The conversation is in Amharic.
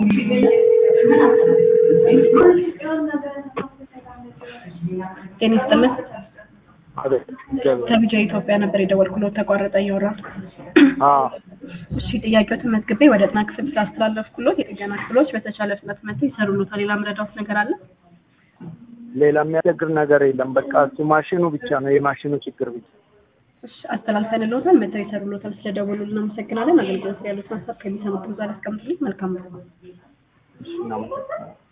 ጤና አቤት ከቢጃ ኢትዮጵያ ነበር የደወልኩት ተቋረጠ እያወራን እሺ ጥያቄዎትን መዝግቤ ወደ ጥና ክፍል ስላስተላለፍኩሎት የጥገና ክፍሎች በተቻለ ፍጥነት መጥተው ይሰሩልዎታል ሌላ ምረዳዎት ነገር አለ ሌላ የሚያስቸግር ነገር የለም በቃ እሱ ማሽኑ ብቻ ነው የማሽኑ ችግር ብቻ እሺ አስተላልፈንልዎታል መጥተው ይሰሩልዎታል ስለደወሉልን አመሰግናለን አገልግሎት ያሉት ሀሳብ ከሚሰሙት ጋር አስቀምጡልኝ መልካም ነው እሺ